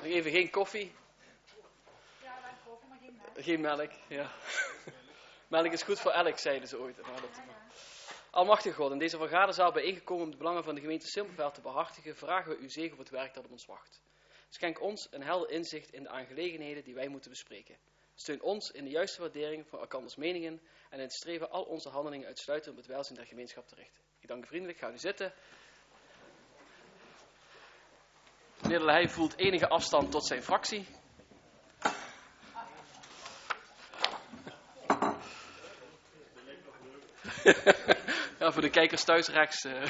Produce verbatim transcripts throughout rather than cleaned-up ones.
Nog even geen koffie. Ja, wel koffie, maar geen melk. Geen melk, ja. Melk is goed voor elk, zeiden ze ooit. Nou, dat... Almachtige God, in deze vergaderzaal bijeengekomen om de belangen van de gemeente Simpelveld te behartigen, vragen we uw zegen voor het werk dat op ons wacht. Schenk ons een helder inzicht in de aangelegenheden die wij moeten bespreken. Steun ons in de juiste waardering van elkanders meningen en in het streven al onze handelingen uitsluitend op het welzijn der gemeenschap te richten. Ik dank u vriendelijk, ga u zitten. Meneer De Leij voelt enige afstand tot zijn fractie. Ja, voor de kijkers thuis rechts. Uh.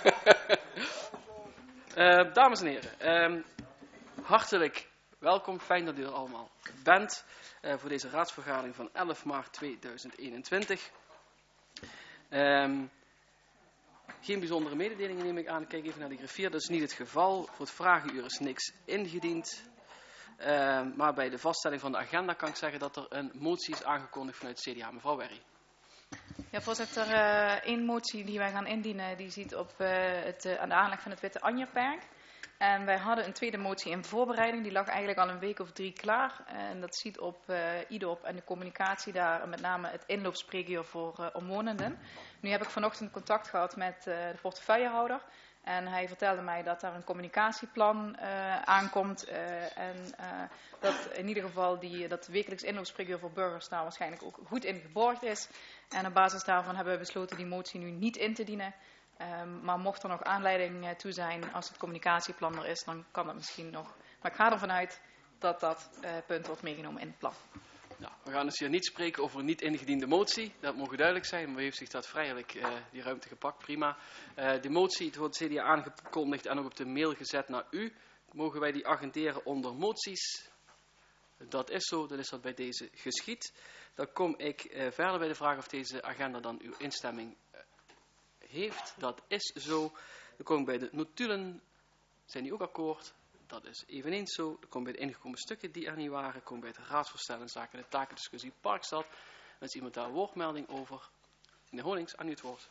uh, dames en heren, uh, hartelijk welkom. Fijn dat u er allemaal bent uh, voor deze raadsvergadering van elf maart tweeduizend eenentwintig. Um, geen bijzondere mededelingen neem ik aan. Ik kijk even naar de griffier. Dat is niet het geval. Voor het vragenuur is niks ingediend. Uh, maar bij de vaststelling van de agenda kan ik zeggen dat er een motie is aangekondigd vanuit het C D A. Mevrouw Werry. Ja, voorzitter, uh, één motie die wij gaan indienen, die ziet op uh, het, uh, aan de aanleg van het Witte Anjerperk. En wij hadden een tweede motie in voorbereiding, die lag eigenlijk al een week of drie klaar. En dat ziet op uh, I D O P en de communicatie daar, met name het inloopspreekuur voor uh, omwonenden. Nu heb ik vanochtend contact gehad met uh, de portefeuillehouder. En hij vertelde mij dat daar een communicatieplan uh, aankomt. Uh, en uh, dat in ieder geval die, dat wekelijks inloopspreekuur voor burgers daar waarschijnlijk ook goed in geborgd is. En op basis daarvan hebben we besloten die motie nu niet in te dienen. Um, maar mocht er nog aanleiding uh, toe zijn, als het communicatieplan er is, dan kan dat misschien nog. Maar ik ga ervan uit dat dat uh, punt wordt meegenomen in het plan. Nou, we gaan dus hier niet spreken over een niet ingediende motie. Dat mogen duidelijk zijn, maar u heeft zich dat vrijelijk uh, die ruimte gepakt. Prima. Uh, de motie, het wordt C D A aangekondigd en ook op de mail gezet naar u. Mogen wij die agenderen onder moties? Dat is zo, dat is wat bij deze geschied. Dan kom ik uh, verder bij de vraag of deze agenda dan uw instemming uh, heeft. Dat is zo. Dan kom ik bij de notulen. Zijn die ook akkoord? Dat is eveneens zo. Dan kom ik bij de ingekomen stukken die er niet waren. Dan kom ik bij het raadsvoorstel in zaken de takendiscussie Parkstad. Wens iemand daar een woordmelding over? Meneer Honings, aan u het woord.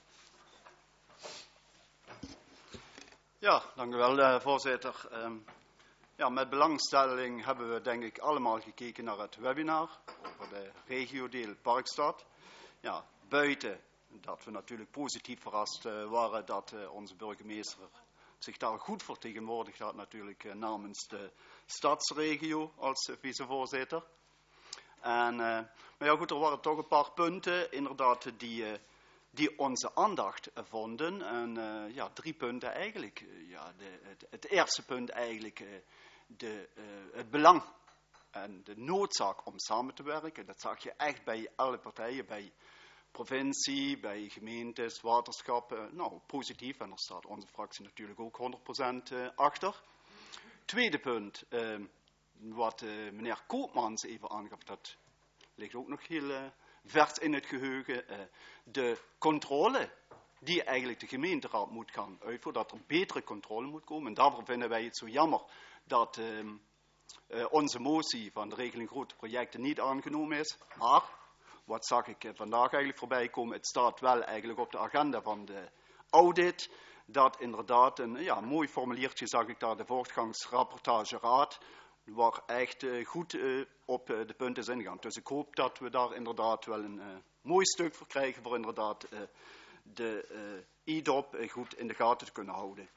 Ja, dank u wel, uh, voorzitter. Um, ja, met belangstelling hebben we denk ik allemaal gekeken naar het webinar over de regiodeel Parkstad. Ja, buiten dat we natuurlijk positief verrast uh, waren dat uh, onze burgemeester zich daar goed vertegenwoordigd had, natuurlijk uh, namens de stadsregio als uh, vicevoorzitter. En, uh, maar ja goed, er waren toch een paar punten inderdaad die, uh, die onze aandacht uh, vonden. En uh, ja, drie punten eigenlijk. Uh, ja, de, het, het eerste punt eigenlijk uh, de, uh, het belang en de noodzaak om samen te werken. Dat zag je echt bij alle partijen, bij provincie, bij gemeentes, waterschappen. Nou, positief en daar staat onze fractie natuurlijk ook honderd procent uh, achter. Tweede punt, uh, wat uh, meneer Koopmans even aangaf, dat ligt ook nog heel uh, vers in het geheugen. Uh, de controle die eigenlijk de gemeenteraad moet gaan uitvoeren, dat er betere controle moet komen. En daarvoor vinden wij het zo jammer dat uh, uh, onze motie van de regeling grote projecten niet aangenomen is. Maar wat zag ik uh, vandaag eigenlijk voorbij komen? Het staat wel eigenlijk op de agenda van de audit. Dat inderdaad een ja, mooi formuliertje zag ik daar, de voortgangsrapportageraad, waar echt uh, goed uh, op uh, de punten is ingegaan. Dus ik hoop dat we daar inderdaad wel een uh, mooi stuk voor krijgen voor inderdaad uh, de uh, I D O P uh, goed in de gaten te kunnen houden.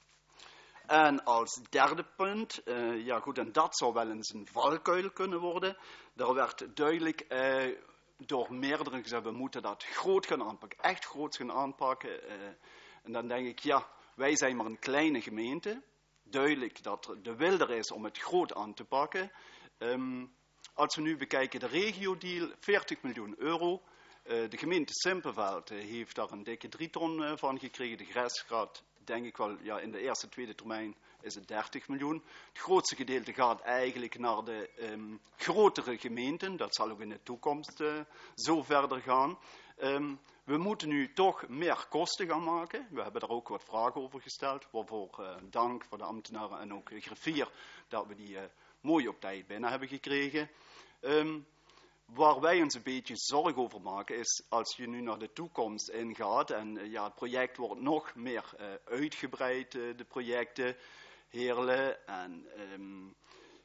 En als derde punt, uh, ja goed, en dat zou wel eens een valkuil kunnen worden. Daar werd duidelijk uh, door meerdere gezegd, we moeten dat groot gaan aanpakken, echt groot gaan aanpakken. Uh, en dan denk ik, ja, wij zijn maar een kleine gemeente. Duidelijk dat er de wil er is om het groot aan te pakken. Um, als we nu bekijken de regio-deal, veertig miljoen euro. Uh, de gemeente Simpelveld uh, heeft daar een dikke drie ton uh, van gekregen. De Gresgraad, denk ik wel, ja, in de eerste, tweede termijn is het dertig miljoen. Het grootste gedeelte gaat eigenlijk naar de um, grotere gemeenten. Dat zal ook in de toekomst uh, zo verder gaan. Um, we moeten nu toch meer kosten gaan maken. We hebben daar ook wat vragen over gesteld. Waarvoor uh, dank voor de ambtenaren en ook de griffier dat we die uh, mooi op tijd binnen hebben gekregen. Um, Waar wij ons een beetje zorgen over maken is als je nu naar de toekomst ingaat en uh, ja, het project wordt nog meer uh, uitgebreid, uh, de projecten, Heerlen en um,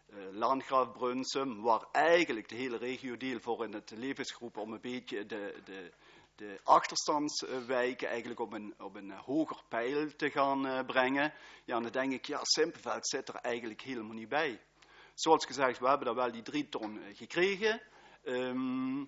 Landgraaf Brunsum, waar eigenlijk de hele regiodeel voor in het levensgroep om een beetje de, de, de achterstandswijken eigenlijk op een, op een hoger peil te gaan uh, brengen. Ja, dan denk ik, ja, Simpelveld zit er eigenlijk helemaal niet bij. Zoals gezegd, we hebben daar wel die drie ton uh, gekregen. Um,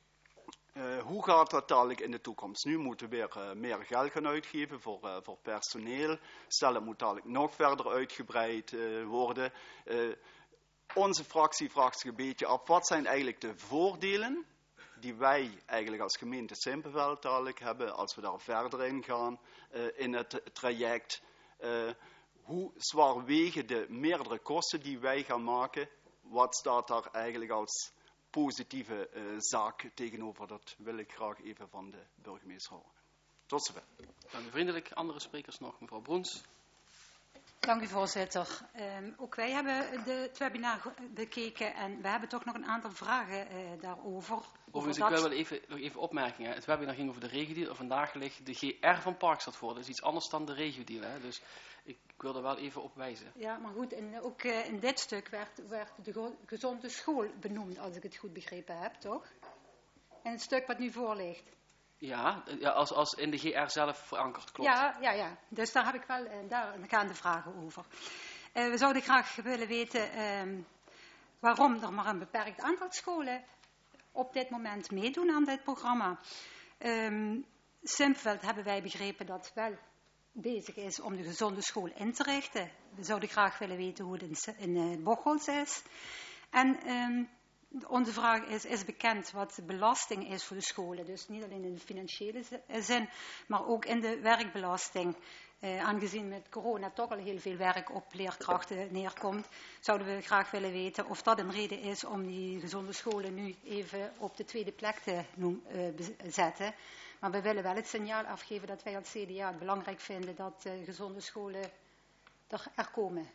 Uh, hoe gaat dat dadelijk in de toekomst? Nu moeten we weer uh, meer geld gaan uitgeven voor, uh, voor personeel. Stel, het moet dadelijk nog verder uitgebreid uh, worden. Uh, onze fractie vraagt zich een beetje af, wat zijn eigenlijk de voordelen die wij eigenlijk als gemeente Simpelveld dadelijk hebben, als we daar verder in gaan uh, in het traject. Uh, hoe zwaar wegen de meerdere kosten die wij gaan maken? Wat staat daar eigenlijk als positieve uh, zaak tegenover? Dat wil ik graag even van de burgemeester horen. Tot zover. Dank u vriendelijk. Andere sprekers nog. Mevrouw Broens. Dank u voorzitter. Um, ook wij hebben de, het webinar bekeken en we hebben toch nog een aantal vragen uh, daarover. Overigens, ik wil wel even, nog even opmerkingen. Het webinar ging over de regiodeal. Vandaag ligt de G R van Parkstad voor. Dat is iets anders dan de regiodeal. Hè? Dus ik, ik wil er wel even op wijzen. Ja, maar goed, en ook uh, in dit stuk werd, werd de gezonde school benoemd, als ik het goed begrepen heb, toch? In het stuk wat nu voor ligt. Ja, ja als, als in de G R zelf verankerd, klopt. Ja, ja, ja. Dus daar heb ik wel, uh, daar gaan de vragen over. Uh, we zouden graag willen weten um, waarom er maar een beperkt aantal scholen op dit moment meedoen aan dit programma. Um, Simpelveld hebben wij begrepen dat wel bezig is om de gezonde school in te richten. We zouden graag willen weten hoe het in, in uh, Bocholt is. En um, onze vraag is, is bekend wat de belasting is voor de scholen. Dus niet alleen in de financiële zin, maar ook in de werkbelasting. Uh, aangezien met corona toch al heel veel werk op leerkrachten neerkomt, zouden we graag willen weten of dat een reden is om die gezonde scholen nu even op de tweede plek te noem, uh, zetten. Maar we willen wel het signaal afgeven dat wij als C D A het belangrijk vinden dat uh, gezonde scholen er, er komen.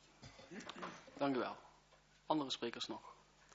Dank u wel. Andere sprekers nog?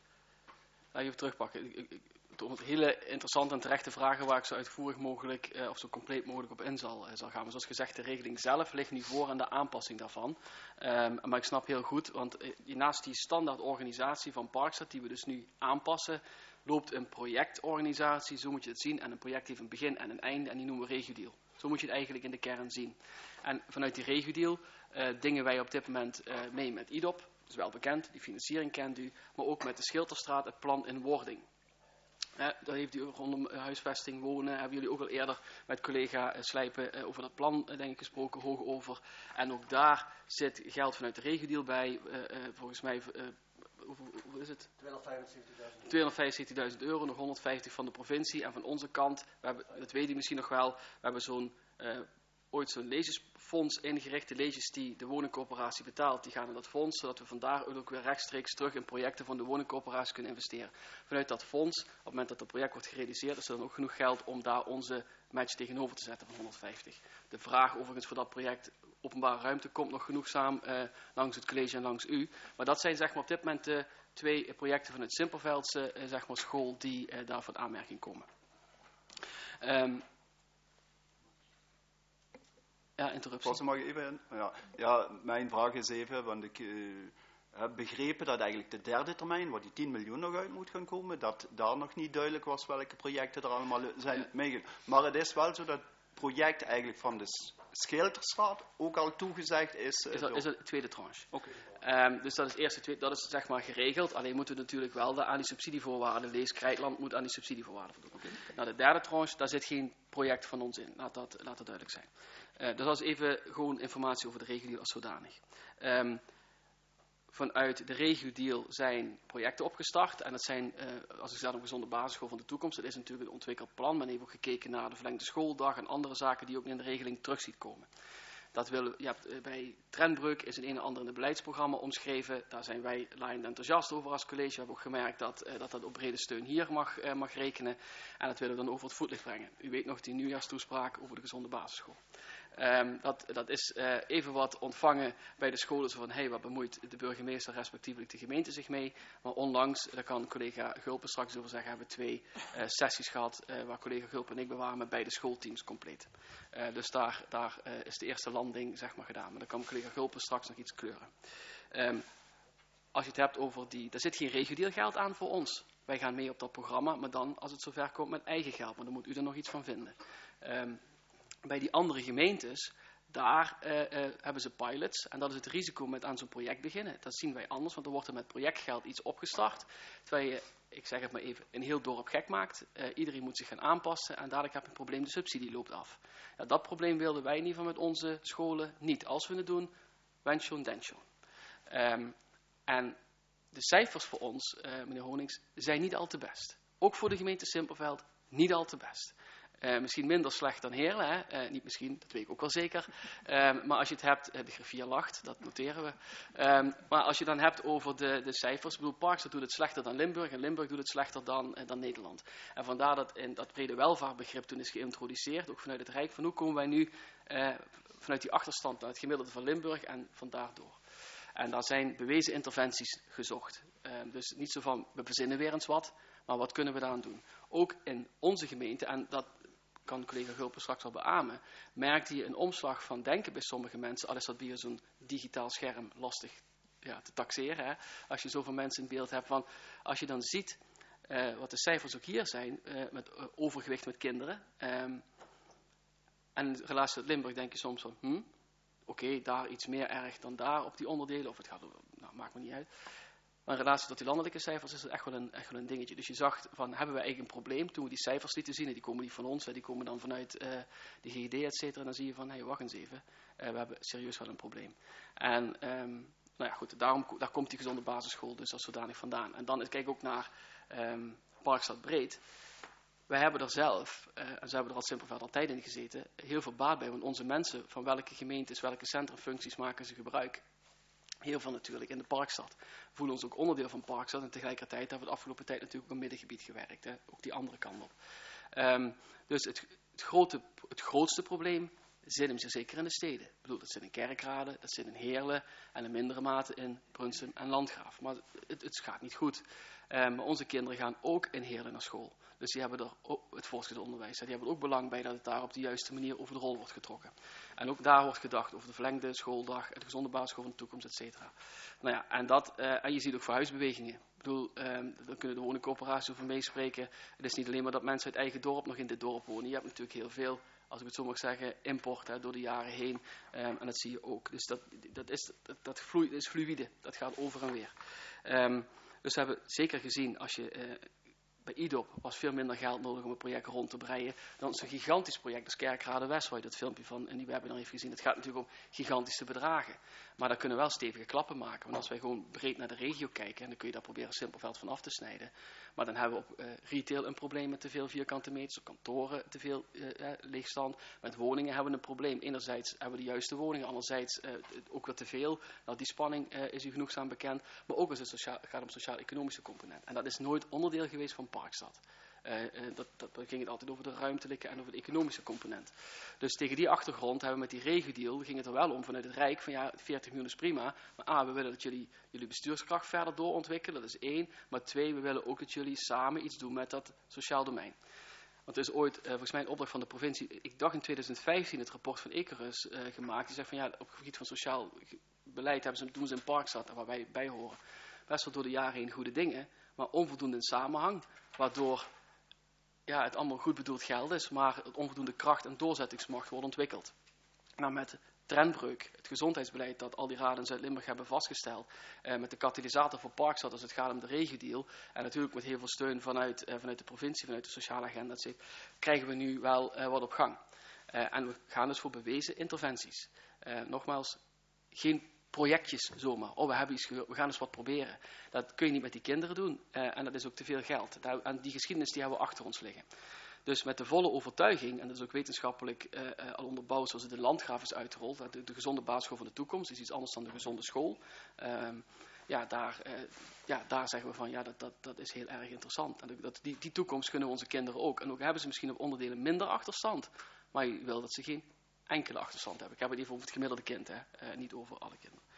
Laat even terugpakken. Ik, ik, het hele interessante en terechte vragen waar ik zo uitvoerig mogelijk eh, of zo compleet mogelijk op in zal, eh, zal gaan. Maar zoals gezegd, de regeling zelf ligt nu voor aan de aanpassing daarvan. Um, maar ik snap heel goed, want eh, naast die standaard organisatie van Parkstad, die we dus nu aanpassen, loopt een projectorganisatie, zo moet je het zien. En een project heeft een begin en een einde en die noemen we regiodeal. Zo moet je het eigenlijk in de kern zien. En vanuit die regiodeal uh, dingen wij op dit moment uh, mee met I D O P. Dat is wel bekend, die financiering kent u. Maar ook met de Schilterstraat, het plan in wording. Uh, daar heeft u rondom uh, huisvesting, wonen, hebben jullie ook al eerder met collega uh, Slijpen uh, over dat plan uh, denk ik gesproken, hoog over. En ook daar zit geld vanuit de regiodeal bij, uh, uh, volgens mij... Uh, Hoeveel, hoeveel is het? tweehonderdvijfenzeventigduizend euro, nog honderdvijftig van de provincie. En van onze kant, we hebben, dat weet u misschien nog wel, we hebben zo'n, uh, ooit zo'n leesjesfonds ingericht. De leesjes die de woningcorporatie betaalt, die gaan in dat fonds, zodat we vandaar ook weer rechtstreeks terug in projecten van de woningcorporatie kunnen investeren. Vanuit dat fonds, op het moment dat het project wordt gerealiseerd, is er dan ook genoeg geld om daar onze match tegenover te zetten van honderdvijftig. De vraag overigens voor dat project openbare ruimte komt nog genoegzaam uh, langs het college en langs u. Maar dat zijn zeg maar op dit moment de twee projecten van het Simpelveldse uh, zeg maar school die uh, daar van aanmerking komen. Um, ja, interruptie. Mag ik even? Ja, ja, mijn vraag is even, want ik uh, heb begrepen dat eigenlijk de derde termijn, waar die tien miljoen nog uit moet gaan komen, dat daar nog niet duidelijk was welke projecten er allemaal zijn ja. meegegaan. Maar het is wel zo dat project eigenlijk van de Schilterstraat ook al toegezegd is. Is dat, is dat de tweede tranche. Okay. Um, dus dat is, eerste, dat is zeg maar geregeld. Alleen moeten we natuurlijk wel de, aan die subsidievoorwaarden. Lees Krijtland moet aan die subsidievoorwaarden voldoen. Okay. Nou, de derde tranche, daar zit geen project van ons in. Laat dat, laat dat duidelijk zijn. Uh, dus dat is even gewoon informatie over de regio als zodanig. Um, Vanuit de regiodeal zijn projecten opgestart. En dat zijn, uh, als ik zeg, een gezonde basisschool van de toekomst. Dat is natuurlijk een ontwikkeld plan. Men heeft ook gekeken naar de verlengde schooldag en andere zaken die ook in de regeling terug ziet komen. Dat willen, je hebt, uh, bij Trendbreuk is een een en ander in het beleidsprogramma omschreven. Daar zijn wij laaiend enthousiast over als college. We hebben ook gemerkt dat uh, dat, dat op brede steun hier mag, uh, mag rekenen. En dat willen we dan over het voetlicht brengen. U weet nog die nieuwjaarstoespraak over de gezonde basisschool. Um, dat, dat is uh, even wat ontvangen bij de scholen, zo van, hé, hey, wat bemoeit de burgemeester, respectievelijk de gemeente zich mee. Maar onlangs, daar kan collega Gulpen straks over zeggen, hebben we twee uh, sessies gehad, uh, waar collega Gulpen en ik bewaren met beide schoolteams compleet. Uh, dus daar, daar uh, is de eerste landing, zeg maar, gedaan. Maar dan kan collega Gulpen straks nog iets kleuren. Um, als je het hebt over die, daar zit geen regulier geld aan voor ons. Wij gaan mee op dat programma, maar dan als het zover komt met eigen geld. Maar dan moet u er nog iets van vinden. Um, bij die andere gemeentes, daar uh, uh, hebben ze pilots. En dat is het risico met aan zo'n project beginnen. Dat zien wij anders, want dan wordt er met projectgeld iets opgestart. Terwijl je, ik zeg het maar even, een heel dorp gek maakt. Uh, iedereen moet zich gaan aanpassen en dadelijk heb je een probleem, de subsidie loopt af. Ja, dat probleem wilden wij in ieder geval met onze scholen niet. Als we het doen, wens schon, denk schon. Um, en de cijfers voor ons, uh, meneer Honings, zijn niet al te best. Ook voor de gemeente Simpelveld niet al te best. Uh, misschien minder slecht dan Heerlen, hè? Uh, niet misschien, dat weet ik ook wel zeker. Um, maar als je het hebt, uh, de griffier lacht, dat noteren we. Um, maar als je dan hebt over de, de cijfers, ik bedoel, Parkstad doet het slechter dan Limburg en Limburg doet het slechter dan, uh, dan Nederland. En vandaar dat in dat brede welvaartbegrip toen is geïntroduceerd, ook vanuit het Rijk, van hoe komen wij nu uh, vanuit die achterstand naar het gemiddelde van Limburg en van daardoor. En daar zijn bewezen interventies gezocht. Uh, dus niet zo van, we verzinnen weer eens wat, maar wat kunnen we daaraan doen? Ook in onze gemeente, en dat kan collega Gulpen straks al beamen, merkte je een omslag van denken bij sommige mensen, al is dat via zo'n digitaal scherm lastig ja, te taxeren, hè? Als je zoveel mensen in beeld hebt, van, als je dan ziet uh, wat de cijfers ook hier zijn, uh, met uh, overgewicht met kinderen, um, en in relatie tot Limburg denk je soms van, hm, oké, okay, daar iets meer erg dan daar op die onderdelen, of het gaat, nou, maakt me niet uit. Maar in relatie tot die landelijke cijfers is het echt wel, een, echt wel een dingetje. Dus je zag van, hebben we eigenlijk een probleem toen we die cijfers lieten zien, en die komen niet van ons, die komen dan vanuit uh, de G G D, et cetera. En dan zie je van, hé, hey, wacht eens even, uh, we hebben serieus wel een probleem. En, um, nou ja, goed, daarom, daar komt die gezonde basisschool dus als zodanig vandaan. En dan kijk ik ook naar um, Parkstad Breed. Wij hebben er zelf, uh, en ze hebben er als Simpelveld altijd in gezeten, heel veel baat bij, want onze mensen, van welke gemeentes, welke centrumfuncties maken ze gebruik? Heel veel natuurlijk in de Parkstad. We voelen ons ook onderdeel van Parkstad en tegelijkertijd hebben we de afgelopen tijd natuurlijk ook in het middengebied gewerkt. Hè? Ook die andere kant op. Um, dus het, het, grote, het grootste probleem zit hem zeker in de steden. Ik bedoel, dat zit in Kerkrade, dat zit in Heerlen en in mindere mate in Brunsum en Landgraaf. Maar het, het gaat niet goed. Um, maar onze kinderen gaan ook in Heerlen naar school. Dus die hebben er ook, het voortgezet onderwijs, die hebben er ook belang bij dat het daar op de juiste manier over de rol wordt getrokken. En ook daar wordt gedacht over de verlengde schooldag, de gezonde basisschool van de toekomst, et cetera. Nou ja, en, dat, uh, en je ziet ook verhuisbewegingen. Ik bedoel, um, daar kunnen de woningcorporaties over meespreken. Het is niet alleen maar dat mensen uit eigen dorp nog in dit dorp wonen. Je hebt natuurlijk heel veel, als ik het zo mag zeggen, import hè, door de jaren heen. Um, en dat zie je ook. Dus dat, dat, is, dat, dat vloeit, is fluïde. Dat gaat over en weer. Um, dus we hebben zeker gezien, als je... Uh, bij I D O P was veel minder geld nodig om een project rond te breien dan zo'n gigantisch project als Kerkrade West, waar je dat filmpje van in die webinar heeft gezien. Het gaat natuurlijk om gigantische bedragen. Maar daar kunnen wel stevige klappen maken. Want als wij gewoon breed naar de regio kijken, en dan kun je daar proberen Simpelveld van af te snijden. Maar dan hebben we op uh, retail een probleem met te veel vierkante meters, op kantoren te veel uh, uh, leegstand. Met woningen hebben we een probleem. Enerzijds hebben we de juiste woningen, anderzijds uh, ook weer te veel. Nou, die spanning uh, is u genoegzaam bekend. Maar ook als het sociaal, gaat om sociaal-economische component. En dat is nooit onderdeel geweest van Parkstad. Uh, uh, dat, dat, dat ging het altijd over de ruimtelijke en over de economische component. Dus tegen die achtergrond hebben we met die regio-deal, ging het er wel om vanuit het Rijk, van ja, veertig miljoen is prima, maar A, we willen dat jullie jullie bestuurskracht verder doorontwikkelen, dat is één. Maar twee, we willen ook dat jullie samen iets doen met dat sociaal domein. Want er is ooit, uh, volgens mij een opdracht van de provincie, ik dacht in twintig vijftien het rapport van Ekerus uh, gemaakt, die zegt van ja, op het gebied van sociaal beleid hebben ze, doen ze in Parkstad, en waar wij bij horen, best wel door de jaren heen goede dingen, maar onvoldoende in samenhang, waardoor ja, het allemaal goed bedoeld geld is, maar het onvoldoende kracht en doorzettingsmacht wordt ontwikkeld. Nou, met trendbreuk, het gezondheidsbeleid dat al die raden in Zuid-Limburg hebben vastgesteld, eh, met de katalysator voor Parkstad als het gaat om de regio-deal, en natuurlijk met heel veel steun vanuit, eh, vanuit de provincie, vanuit de sociale agenda, et cetera, krijgen we nu wel eh, wat op gang. Eh, en we gaan dus voor bewezen interventies. Eh, nogmaals, geen projectjes zomaar. Oh, we hebben iets gehoord, we gaan eens wat proberen. Dat kun je niet met die kinderen doen. Uh, en dat is ook te veel geld. Daar, en die geschiedenis die hebben we achter ons liggen. Dus met de volle overtuiging, en dat is ook wetenschappelijk uh, uh, al onderbouwd zoals het in Landgraaf is uitgerold, de, de gezonde basisschool van de toekomst is iets anders dan de gezonde school. Uh, ja, daar, uh, ja, daar zeggen we van, ja, dat, dat, dat is heel erg interessant. En dat, die, die toekomst kunnen we onze kinderen ook. En ook hebben ze misschien op onderdelen minder achterstand. Maar je wil dat ze geen enkele achterstand hebben. Ik heb het even over het gemiddelde kind, hè? Uh, niet over alle kinderen.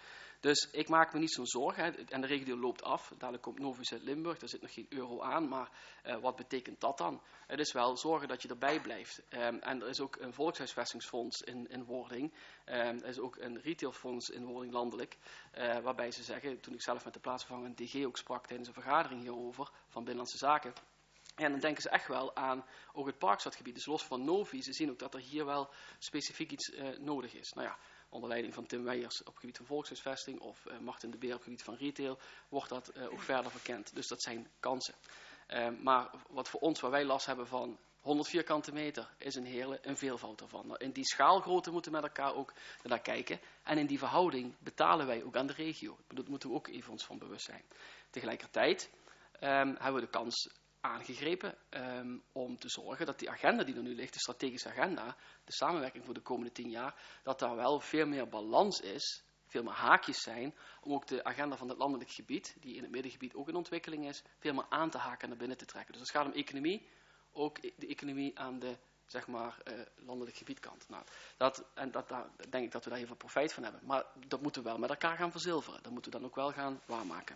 Dus ik maak me niet zo'n zorgen. Hè. En de regio loopt af. Dadelijk komt Novi Zuid-Limburg. Daar zit nog geen euro aan. Maar uh, wat betekent dat dan? Het is wel zorgen dat je erbij blijft. Um, en er is ook een volkshuisvestingsfonds in, in wording. Um, er is ook een retailfonds in wording landelijk. Uh, waarbij ze zeggen, toen ik zelf met de plaatsvervangende D G ook sprak tijdens een vergadering hierover van Binnenlandse Zaken. En dan denken ze echt wel aan ook het Parkstadgebied. Dus los van Novi, ze zien ook dat er hier wel specifiek iets uh, nodig is. Nou ja, onder leiding van Tim Weijers op het gebied van volkshuisvesting of uh, Martin de Beer op het gebied van retail, wordt dat uh, ook verder verkend. Dus dat zijn kansen. Uh, maar wat voor ons, waar wij last hebben van honderd vierkante meter, is een hele een veelvoud ervan. Nou, in die schaalgrootte moeten we met elkaar ook naar kijken. En in die verhouding betalen wij ook aan de regio. Daar moeten we ook even ons van bewust zijn. Tegelijkertijd um, hebben we de kans aangegrepen um, om te zorgen dat die agenda die er nu ligt, de strategische agenda, de samenwerking voor de komende tien jaar, dat daar wel veel meer balans is, veel meer haakjes zijn, om ook de agenda van het landelijk gebied, die in het middengebied ook in ontwikkeling is, veel meer aan te haken en naar binnen te trekken. Dus als het gaat om economie, ook de economie aan de, zeg maar, uh, landelijk gebietkant. Nou, dat, en dat, daar denk ik dat we daar heel veel profijt van hebben. Maar dat moeten we wel met elkaar gaan verzilveren. Dat moeten we dan ook wel gaan waarmaken.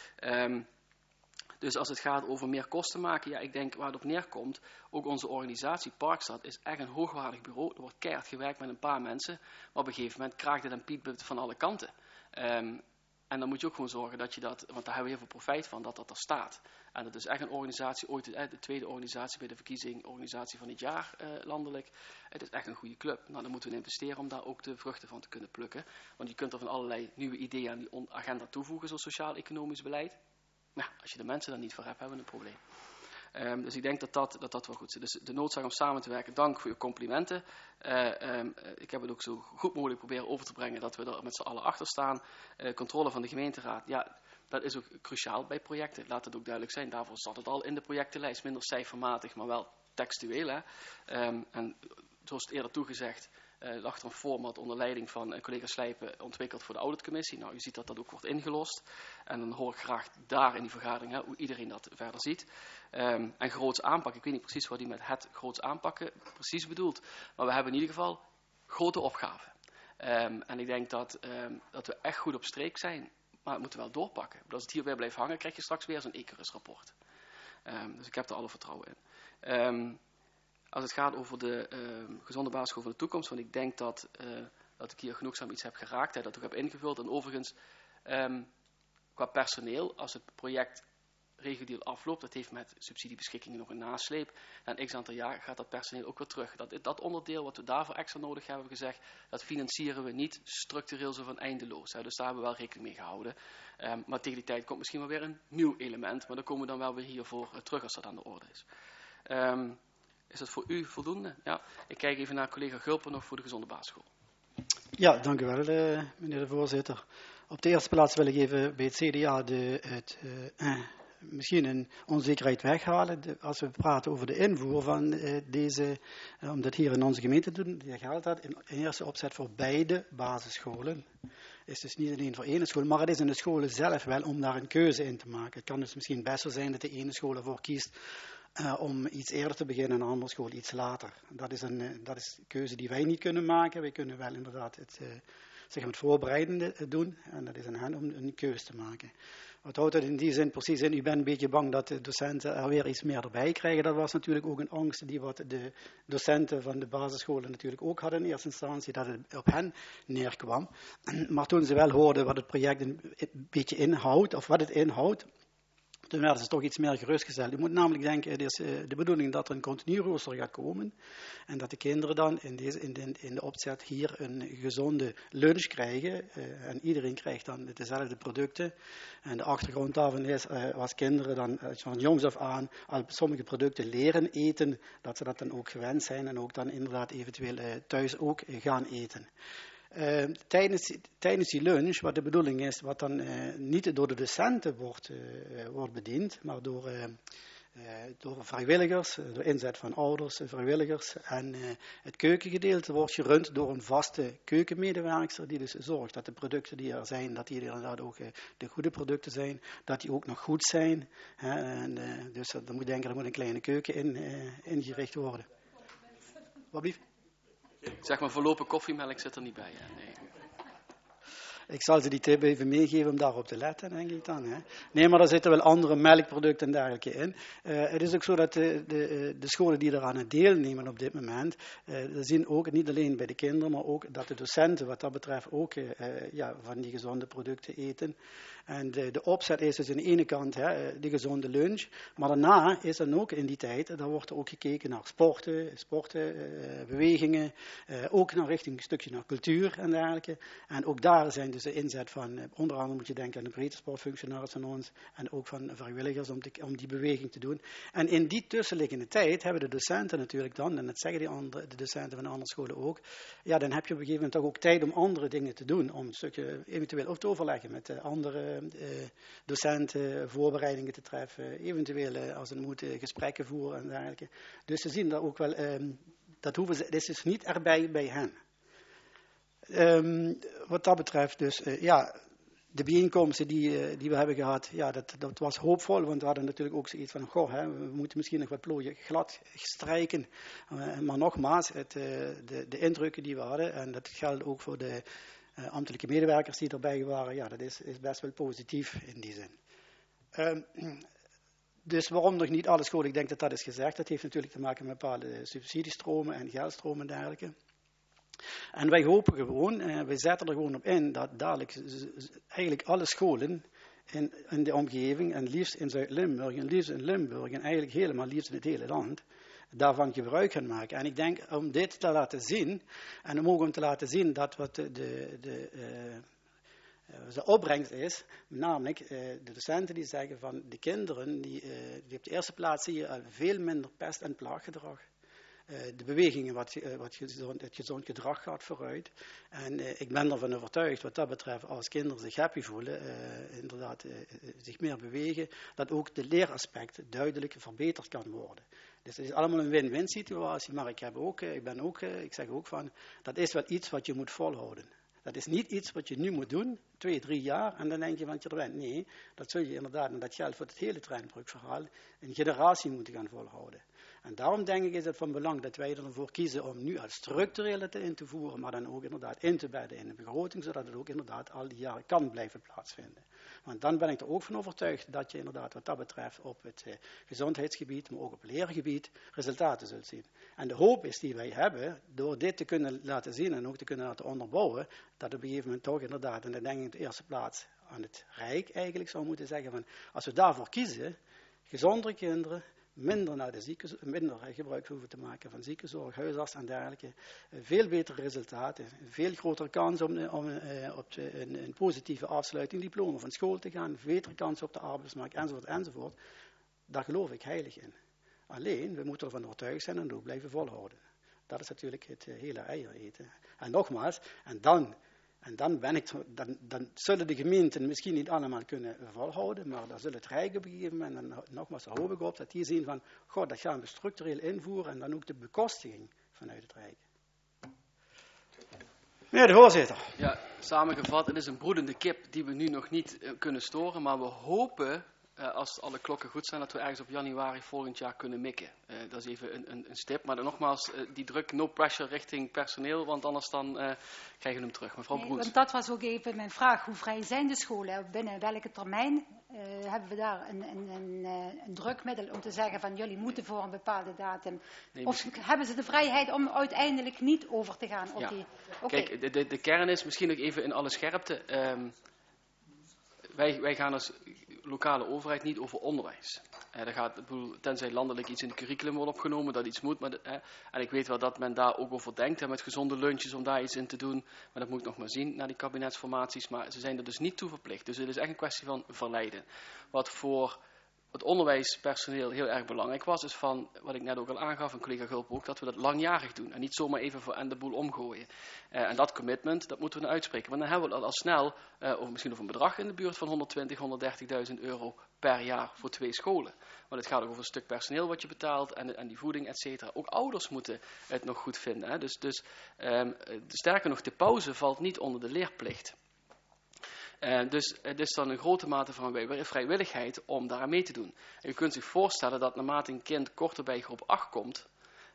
Um, Dus als het gaat over meer kosten maken, ja, ik denk waar het op neerkomt, ook onze organisatie Parkstad is echt een hoogwaardig bureau. Er wordt keihard gewerkt met een paar mensen, maar op een gegeven moment kraakt het en piept het van alle kanten. Um, en dan moet je ook gewoon zorgen dat je dat, want daar hebben we heel veel profijt van, dat dat er staat. En dat is echt een organisatie, ooit de, de tweede organisatie bij de verkiezing, organisatie van het jaar uh, landelijk. Het is echt een goede club. Nou, dan moeten we investeren om daar ook de vruchten van te kunnen plukken. Want je kunt er van allerlei nieuwe ideeën aan die agenda toevoegen, zoals sociaal-economisch beleid. Maar ja, als je de mensen daar niet voor hebt, hebben we een probleem. Um, dus ik denk dat dat, dat dat wel goed is. Dus de noodzaak om samen te werken, dank voor uw complimenten. Uh, um, ik heb het ook zo goed mogelijk proberen over te brengen dat we er met z'n allen achter staan. Uh, controle van de gemeenteraad, ja, dat is ook cruciaal bij projecten. Laat het ook duidelijk zijn. Daarvoor zat het al in de projectenlijst. Minder cijfermatig, maar wel textueel. Hè? Um, en zoals het eerder toegezegd, Uh, lag er een format onder leiding van uh, collega Slijpen ontwikkeld voor de auditcommissie. Nou, u ziet dat dat ook wordt ingelost. En dan hoor ik graag daar in die vergadering hè, hoe iedereen dat verder ziet. Um, en groots aanpakken, ik weet niet precies wat hij met het groots aanpakken precies bedoelt. Maar we hebben in ieder geval grote opgaven. Um, en ik denk dat, um, dat we echt goed op streek zijn. Maar we moeten wel doorpakken. Want als het hierbij blijft hangen, krijg je straks weer zo'n E C R I S-rapport. Um, dus ik heb er alle vertrouwen in. Um, Als het gaat over de uh, gezonde basisschool van de toekomst, want ik denk dat, uh, dat ik hier genoegzaam iets heb geraakt, hè, dat ik heb ingevuld. En overigens, um, qua personeel, als het project regulier afloopt, dat heeft met subsidiebeschikkingen nog een nasleep. En x aantal jaar gaat dat personeel ook weer terug. Dat, dat onderdeel wat we daarvoor extra nodig hebben gezegd, dat financieren we niet structureel zo van eindeloos. Hè. Dus daar hebben we wel rekening mee gehouden. Um, maar tegen die tijd komt misschien wel weer een nieuw element, maar dan komen we dan wel weer hiervoor uh, terug als dat aan de orde is. Um, Is dat voor u voldoende? Ja. Ik kijk even naar collega Gulpen nog voor de gezonde basisschool. Ja, dank u wel, uh, meneer de voorzitter. Op de eerste plaats wil ik even bij het C D A de, het, uh, uh, misschien een onzekerheid weghalen. De, als we praten over de invoer van uh, deze, uh, om dat hier in onze gemeente te doen, die geldt dat in, in eerste opzet voor beide basisscholen. Is dus niet alleen voor één school, maar het is in de scholen zelf wel om daar een keuze in te maken. Het kan dus misschien best zo zijn dat de ene school ervoor kiest Uh, om iets eerder te beginnen en een andere school iets later. Dat is een, uh, dat is een keuze die wij niet kunnen maken. Wij kunnen wel inderdaad het, uh, zeg maar het voorbereidende uh, doen. En dat is aan hen om een keuze te maken. Wat houdt het in die zin precies in? U bent een beetje bang dat de docenten er weer iets meer erbij krijgen. Dat was natuurlijk ook een angst die wat de docenten van de basisscholen natuurlijk ook hadden in eerste instantie. Dat het op hen neerkwam. Maar toen ze wel hoorden wat het project een, een beetje inhoudt, of wat het inhoudt, toen werden ze toch iets meer gerustgesteld. Je moet namelijk denken, het is uh, de bedoeling dat er een continu rooster gaat komen. En dat de kinderen dan in, deze, in, de, in de opzet hier een gezonde lunch krijgen. Uh, en iedereen krijgt dan dezelfde producten. En de achtergrond daarvan is, uh, als kinderen dan uh, van jongs af aan al sommige producten leren eten, dat ze dat dan ook gewend zijn en ook dan inderdaad eventueel uh, thuis ook uh, gaan eten. Uh, tijdens, tijdens die lunch, wat de bedoeling is, wat dan uh, niet door de docenten wordt, uh, wordt bediend, maar door, uh, uh, door vrijwilligers, uh, door inzet van ouders, uh, vrijwilligers. En uh, het keukengedeelte wordt gerund door een vaste keukenmedewerker, die dus zorgt dat de producten die er zijn, dat die inderdaad ook uh, de goede producten zijn, dat die ook nog goed zijn. Hè, en, uh, dus uh, dan moet je denken, er moet een kleine keuken in, uh, ingericht worden. Wat blieft? Zeg maar, voorlopig koffiemelk zit er niet bij. Hè? Nee. ik zal ze die tip even meegeven om daarop te letten, denk ik dan. Hè. Nee, maar er zitten wel andere melkproducten en dergelijke in. Uh, het is ook zo dat de, de, de scholen die eraan het deelnemen op dit moment, uh, we zien ook niet alleen bij de kinderen, maar ook dat de docenten wat dat betreft ook uh, ja, van die gezonde producten eten. En de, de opzet is dus aan de ene kant hè, de gezonde lunch, maar daarna is dan ook in die tijd, daar wordt er ook gekeken naar sporten, sporten uh, bewegingen, uh, ook naar richting een stukje naar cultuur en dergelijke. En ook daar zijn dus de inzet van, uh, onder andere moet je denken aan de breedte sportfunctionaris van ons, en ook van vrijwilligers om, te, om die beweging te doen. En in die tussenliggende tijd hebben de docenten natuurlijk dan, en dat zeggen die andere, de docenten van de andere scholen ook, ja, dan heb je op een gegeven moment toch ook tijd om andere dingen te doen, om een stukje eventueel of te overleggen met de andere Uh, docenten, voorbereidingen te treffen, eventueel uh, als het moet uh, gesprekken voeren en dergelijke. Dus ze zien dat ook wel, um, dat hoeven ze, dit is dus niet erbij bij hen. Um, wat dat betreft dus, uh, ja, de bijeenkomsten die, uh, die we hebben gehad, ja, dat, dat was hoopvol, want we hadden natuurlijk ook zoiets van, goh, hè, we moeten misschien nog wat plooien glad strijken. Uh, maar nogmaals, het, uh, de, de indrukken die we hadden, en dat geldt ook voor de Uh, ambtelijke medewerkers die erbij waren, ja, dat is, is best wel positief in die zin. Um, dus waarom nog niet alle scholen? Ik denk dat dat is gezegd. Dat heeft natuurlijk te maken met bepaalde subsidiestromen en geldstromen en dergelijke. En wij hopen gewoon, uh, wij zetten er gewoon op in, dat dadelijk z- z- eigenlijk alle scholen in, in de omgeving, en liefst in Zuid-Limburg, en liefst in Limburg, en eigenlijk helemaal liefst in het hele land, daarvan gebruik gaan maken. En ik denk om dit te laten zien, en om ook om te laten zien dat wat de, de, de, uh, de opbrengst is, namelijk uh, de docenten die zeggen van de kinderen, die, uh, die op de eerste plaats zie je al veel minder pest- en plaaggedrag. Uh, de bewegingen, wat, uh, wat gezond, het gezond gedrag gaat vooruit. En uh, ik ben ervan overtuigd, wat dat betreft, als kinderen zich happy voelen, uh, inderdaad uh, zich meer bewegen, dat ook de leeraspect duidelijk verbeterd kan worden. Dus het is allemaal een win-win situatie, maar ik, heb ook, uh, ik, ben ook, uh, ik zeg ook van, dat is wel iets wat je moet volhouden. Dat is niet iets wat je nu moet doen, twee, drie jaar, en dan denk je van je er bent. Nee, dat zul je inderdaad, en dat geldt voor het hele treinbrugverhaal, een generatie moeten gaan volhouden. En daarom denk ik is het van belang dat wij ervoor kiezen om nu als structureel te in te voeren, maar dan ook inderdaad in te bedden in de begroting, zodat het ook inderdaad al die jaren kan blijven plaatsvinden. Want dan ben ik er ook van overtuigd dat je inderdaad wat dat betreft op het eh, gezondheidsgebied, maar ook op het leergebied, resultaten zult zien. En de hoop is die wij hebben, door dit te kunnen laten zien en ook te kunnen laten onderbouwen, dat op een gegeven moment toch inderdaad, en dan denk ik in de eerste plaats aan het Rijk eigenlijk zou moeten zeggen van, als we daarvoor kiezen, gezondere kinderen, minder, naar de zieken, minder gebruik hoeven te maken van ziekenzorg, huisarts en dergelijke. Veel betere resultaten, veel grotere kans om, om uh, op de, een, een positieve afsluiting, diploma van school te gaan, betere kans op de arbeidsmarkt, enzovoort, enzovoort. Daar geloof ik heilig in. Alleen, we moeten ervan overtuigd zijn en ook blijven volhouden. Dat is natuurlijk het uh, hele eier eten. En nogmaals, en dan... En dan, ben ik, dan, dan zullen de gemeenten misschien niet allemaal kunnen volhouden, maar dan zullen het Rijk op een gegeven moment, en nogmaals daar hoop ik op, dat die zien van, god, dat gaan we structureel invoeren en dan ook de bekostiging vanuit het Rijk. Meneer de voorzitter. Ja, samengevat, het is een broedende kip die we nu nog niet uh, kunnen storen, maar we hopen, uh, als alle klokken goed zijn, dat we ergens op januari volgend jaar kunnen mikken. Uh, dat is even een, een, een stip, maar dan nogmaals, uh, die druk, no pressure richting personeel, want anders dan uh, krijgen we hem terug. Mevrouw nee, Broens. Want dat was ook even mijn vraag, hoe vrij zijn de scholen? Binnen welke termijn uh, hebben we daar een, een, een, een drukmiddel om te zeggen van jullie moeten voor een bepaalde datum? Nee, of hebben ze de vrijheid om uiteindelijk niet over te gaan op ja. die... Okay. Kijk, de, de, de kern is misschien nog even in alle scherpte. Um, wij, wij gaan als lokale overheid niet over onderwijs. Eh, dat gaat, bedoel, tenzij landelijk iets in het curriculum wordt opgenomen, dat iets moet. Maar de, eh, en ik weet wel dat men daar ook over denkt, hè, met gezonde lunches om daar iets in te doen. Maar dat moet ik nog maar zien na die kabinetsformaties. Maar ze zijn er dus niet toe verplicht. Dus het is echt een kwestie van verleiden. Wat voor het onderwijspersoneel heel erg belangrijk was, is van, wat ik net ook al aangaf, en collega Gulp ook, dat we dat langjarig doen. En niet zomaar even voor en de boel omgooien. Uh, en dat commitment, dat moeten we nou uitspreken. Want dan hebben we al, al snel, uh, over misschien over een bedrag in de buurt van honderdtwintig, honderddertigduizend euro per jaar voor twee scholen. Want het gaat ook over een stuk personeel wat je betaalt en, en die voeding, et cetera. Ook ouders moeten het nog goed vinden. Hè? Dus, dus um, sterker nog, de pauze valt niet onder de leerplicht. Uh, dus het is dan een grote mate van vrijwilligheid om daaraan mee te doen. En je kunt zich voorstellen dat naarmate een kind korter bij groep acht komt,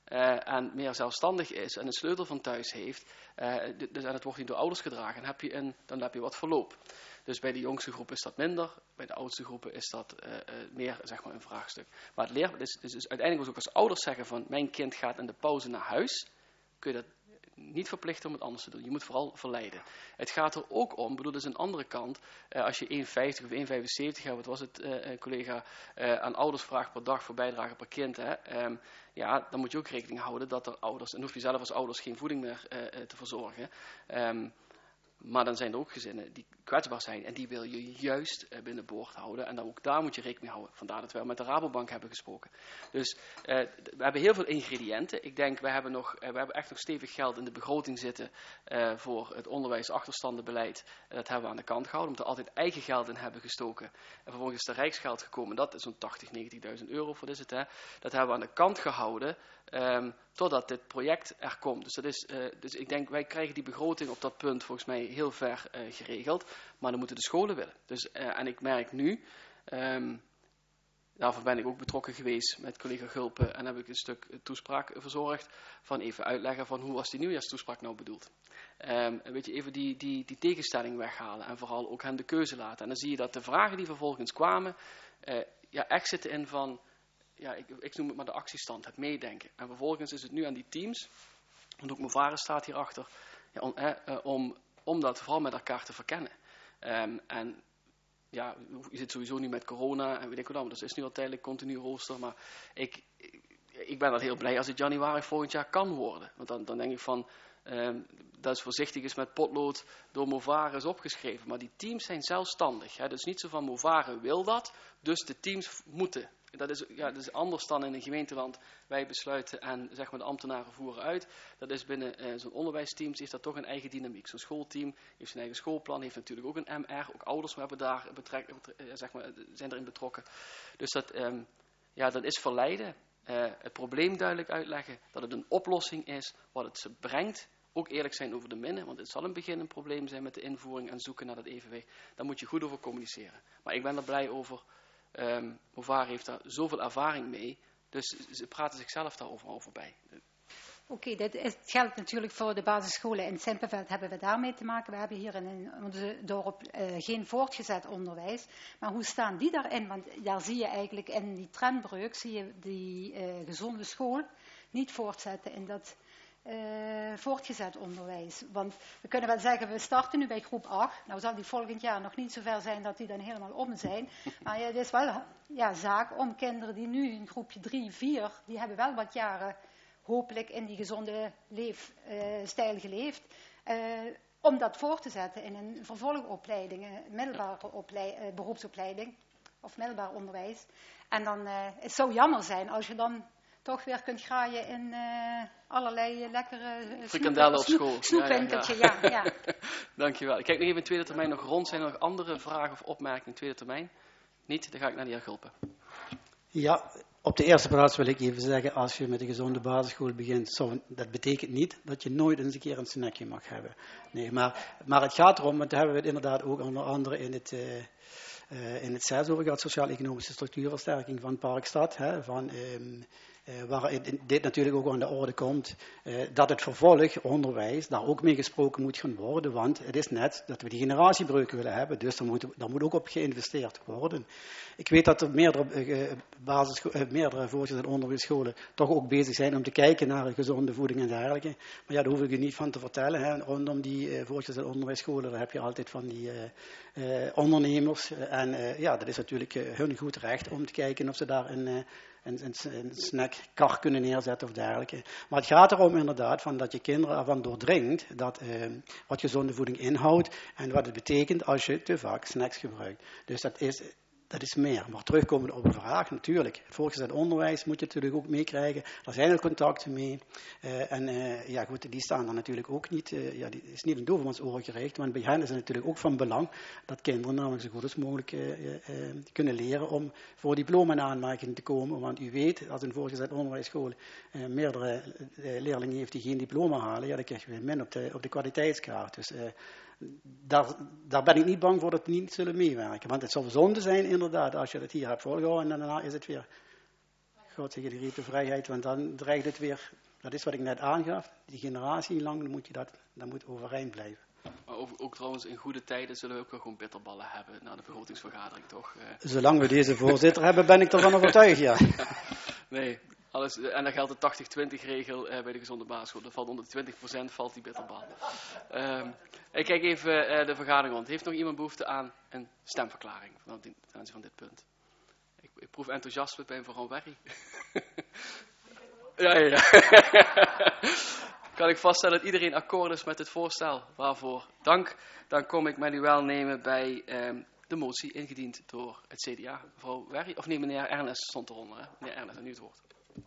uh, en meer zelfstandig is en een sleutel van thuis heeft, uh, dus, en het wordt niet door ouders gedragen, dan heb je, een, dan heb je wat verloop. Dus bij de jongste groep is dat minder, bij de oudste groepen is dat uh, uh, meer zeg maar, een vraagstuk. Maar het leer, dus, dus, dus uiteindelijk ook als ouders zeggen van mijn kind gaat in de pauze naar huis, kun je dat niet verplichten om het anders te doen. Je moet vooral verleiden. Het gaat er ook om, bedoel, dat is een andere kant. Uh, als je één komma vijftig of één komma vijfenzeventig, wat was het, uh, collega, uh, aan ouders vraagt per dag voor bijdrage per kind, hè, um, ja, dan moet je ook rekening houden dat er ouders, en hoef je zelf als ouders geen voeding meer uh, uh, te verzorgen. Um, Maar dan zijn er ook gezinnen die kwetsbaar zijn en die wil je juist binnenboord houden. En dan ook daar moet je rekening mee houden. Vandaar dat we met de Rabobank hebben gesproken. Dus uh, we hebben heel veel ingrediënten. Ik denk, we hebben, nog, uh, we hebben echt nog stevig geld in de begroting zitten uh, voor het onderwijsachterstandenbeleid. Uh, dat hebben we aan de kant gehouden, omdat we er altijd eigen geld in hebben gestoken. En vervolgens is er rijksgeld gekomen. Dat is zo'n tachtig, negentigduizend euro, voor is het, hè? Dat hebben we aan de kant gehouden. Um, totdat dit project er komt. Dus, dat is, uh, dus ik denk, wij krijgen die begroting op dat punt volgens mij heel ver uh, geregeld. Maar dan moeten de scholen willen. Dus, uh, en ik merk nu, um, daarvoor ben ik ook betrokken geweest met collega Gulpen. En heb ik een stuk toespraak verzorgd. Van even uitleggen van hoe was die nieuwjaarstoespraak nou bedoeld. Um, weet je, even die, die, die tegenstelling weghalen. En vooral ook hen de keuze laten. En dan zie je dat de vragen die vervolgens kwamen, uh, ja, echt zitten in van, ja, ik, ik noem het maar de actiestand, het meedenken. En vervolgens is het nu aan die teams, en ook Movare staat hierachter, ja, om, eh, om, om dat vooral met elkaar te verkennen. Um, en ja, je zit sowieso nu met corona en weet ik wat allemaal, dus het is nu al tijdelijk continu rooster, maar ik, ik, ik ben wel heel blij als het januari volgend jaar kan worden. Want dan, dan denk ik van, um, dat is voorzichtig is met potlood door Movare is opgeschreven. Maar die teams zijn zelfstandig. Hè? Dus niet zo van Movare wil dat, dus de teams moeten. Dat is, ja, dat is anders dan in een gemeenteland. Wij besluiten en zeg maar, de ambtenaren voeren uit. Dat is binnen uh, zo'n onderwijsteam, heeft dat toch een eigen dynamiek. Zo'n schoolteam heeft zijn eigen schoolplan, heeft natuurlijk ook een M R. Ook ouders hebben daar betrek, uh, zeg maar, zijn erin betrokken. Dus dat, um, ja, dat is verleiden. Uh, het probleem duidelijk uitleggen. Dat het een oplossing is, wat het ze brengt. Ook eerlijk zijn over de minnen, want het zal in het begin een probleem zijn met de invoering en zoeken naar dat evenwicht. Daar moet je goed over communiceren. Maar ik ben er blij over. Um, Movare heeft daar zoveel ervaring mee, dus ze praten zichzelf daarover over bij. Oké, okay, dit geldt natuurlijk voor de basisscholen. In Simpelveld hebben we daarmee te maken. We hebben hier in onze dorp uh, geen voortgezet onderwijs. Maar hoe staan die daarin? Want daar zie je eigenlijk in die trendbreuk, zie je die uh, gezonde school niet voortzetten in dat Uh, voortgezet onderwijs. Want we kunnen wel zeggen, we starten nu bij groep acht. Nou zal die volgend jaar nog niet zover zijn dat die dan helemaal om zijn. Maar ja, het is wel ja, zaak om kinderen die nu in groepje drie, vier, die hebben wel wat jaren hopelijk in die gezonde leefstijl uh, geleefd. Uh, om dat voor te zetten in een vervolgopleiding, een middelbare opleiding, uh, beroepsopleiding of middelbaar onderwijs. En dan, uh, het zou jammer zijn als je dan toch weer kunt graaien in uh, allerlei uh, lekkere uh, frikandellen op school. Snoepwinkeltje, ja, ja, ja. ja. Dankjewel. Ik kijk nog even in tweede termijn nog rond. Zijn er nog andere vragen of opmerkingen in tweede termijn? Niet? Dan ga ik naar de heer Gulpen. Ja, op de eerste plaats wil ik even zeggen, als je met een gezonde basisschool begint, zo, dat betekent niet dat je nooit eens een keer een snackje mag hebben. Nee, maar, maar het gaat erom, want daar hebben we het inderdaad ook onder andere in het... Uh, Uh, in het zes over gaat, sociaal-economische structuurversterking van Parkstad, hè, van, um, uh, waar in, dit natuurlijk ook aan de orde komt, uh, dat het vervolgonderwijs daar ook mee gesproken moet gaan worden, want het is net dat we die generatiebreuk willen hebben, dus daar moet, daar moet ook op geïnvesteerd worden. Ik weet dat er meerdere, uh, basis, uh, meerdere voortgezet onderwijsscholen toch ook bezig zijn om te kijken naar gezonde voeding en dergelijke, maar ja, daar hoef ik je niet van te vertellen, hè. Rondom die uh, voortgezet onderwijsscholen, daar heb je altijd van die uh, uh, ondernemers, uh, En uh, ja, dat is natuurlijk uh, hun goed recht om te kijken of ze daar een, uh, een, een, een snackkar kunnen neerzetten of dergelijke. Maar het gaat erom inderdaad van dat je kinderen ervan doordringt dat, uh, wat gezonde voeding inhoudt en wat het betekent als je te vaak snacks gebruikt. Dus dat is... Dat is meer. Maar terugkomen op de vraag, natuurlijk. Het voortgezet onderwijs moet je natuurlijk ook meekrijgen. Daar zijn er contacten mee. Uh, en uh, ja, goed, die staan dan natuurlijk ook niet. Uh, ja, die is niet een dovermansoor gericht. Want bij hen is het natuurlijk ook van belang dat kinderen namelijk zo goed als mogelijk uh, uh, kunnen leren om voor diploma in aanmerking te komen. Want u weet, als een voortgezet onderwijsschool uh, meerdere uh, leerlingen heeft die geen diploma halen, ja, dan krijg je weer min op de, op de kwaliteitskaart. Dus uh, Daar, daar ben ik niet bang voor dat we niet zullen meewerken. Want het zal zonde zijn inderdaad als je het hier hebt volgehouden en daarna is het weer gaat zeggen de retrovrijheid, want dan dreigt het weer, dat is wat ik net aangaf, die generatie lang, dan moet je dat, dat moet overeind blijven. Maar ook, ook trouwens in goede tijden zullen we ook wel gewoon bitterballen hebben na de begrotingsvergadering, toch? Uh. Zolang we deze voorzitter hebben, ben ik ervan overtuigd, ja. Nee, alles, en dan geldt de tachtig twintig regel uh, bij de gezonde basisschool. Dat valt onder de twintig procent valt die bitterbal. Um, ik kijk even uh, de vergadering rond. Heeft nog iemand behoefte aan een stemverklaring ten aanzien van dit punt? Ik, ik proef enthousiasme bij mevrouw Werry. ja, ja, ja. Kan ik vaststellen dat iedereen akkoord is met het voorstel? Waarvoor dank. Dan kom ik met uw welnemen bij um, de motie ingediend door het C D A. Mevrouw Werry, of nee, meneer Ernest stond eronder. Hè? Meneer Ernest, nu het woord.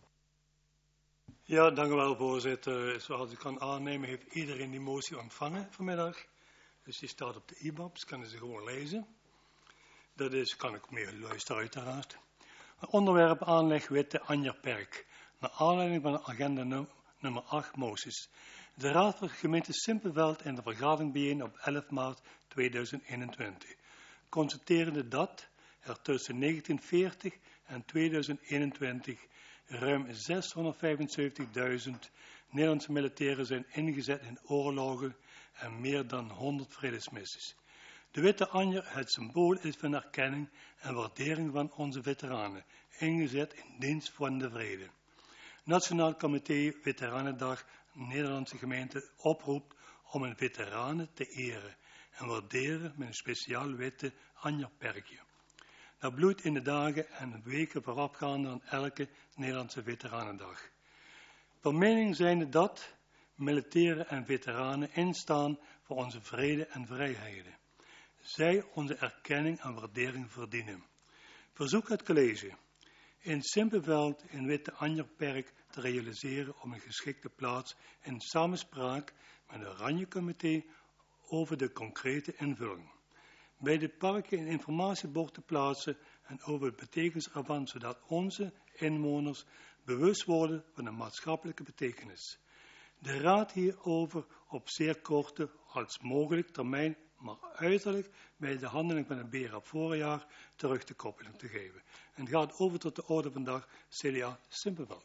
Ja, dank u wel, voorzitter. Zoals u kan aannemen, heeft iedereen die motie ontvangen vanmiddag. Dus die staat op de e babs, kunnen ze gewoon lezen. Dat is, kan ik meer luisteren uiteraard. Onderwerp aanleg Witte Anjerperk. Naar aanleiding van de agenda num nummer acht moties. De Raad van de gemeente Simpelveld in de vergadering bijeen op elf maart tweeduizend eenentwintig. Constaterende dat er tussen negentien veertig en tweeduizend eenentwintig ruim zeshonderdvijfenzeventigduizend Nederlandse militairen zijn ingezet in oorlogen en meer dan honderd vredesmissies. De Witte Anjer, het symbool is van erkenning en waardering van onze veteranen, ingezet in dienst van de vrede. Nationaal Comité Veteranendag Nederlandse gemeente oproept om een veteranen te eren en waarderen met een speciaal witte anjerperkje. Dat bloeit in de dagen en weken voorafgaande aan elke Nederlandse Veteranendag. Van mening zijn dat militairen en veteranen instaan voor onze vrede en vrijheden. Zij onze erkenning en waardering verdienen. Verzoek het college in Simpelveld in Witte Anjerperk te realiseren om een geschikte plaats in samenspraak met het Oranje Comité over de concrete invulling. Bij dit parkje een informatiebord te plaatsen en over het betekenis ervan, zodat onze inwoners bewust worden van de maatschappelijke betekenis. De Raad hierover op zeer korte als mogelijk termijn, maar uiterlijk bij de handeling van het B R A voorjaar terug te koppeling te geven. En het gaat over tot de orde vandaag C D A Simpelveld.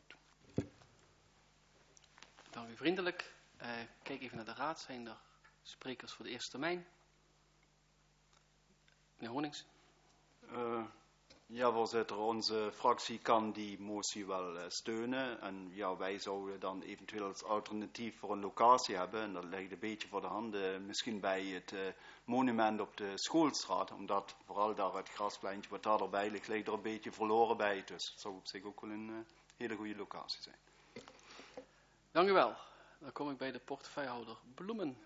Dank u vriendelijk. Uh, kijk even naar de Raad. Zijn er sprekers voor de eerste termijn? Meneer Honings. Uh, ja, voorzitter, onze fractie kan die motie wel uh, steunen. En ja, wij zouden dan eventueel als alternatief voor een locatie hebben. En dat ligt een beetje voor de hand. Uh, misschien bij het uh, monument op de Schoolstraat. Omdat vooral daar het graspleintje wat daar erbij ligt, ligt er een beetje verloren bij. Dus het zou op zich ook wel een uh, hele goede locatie zijn. Dank u wel. Dan kom ik bij de portefeuillehouder Bloemen.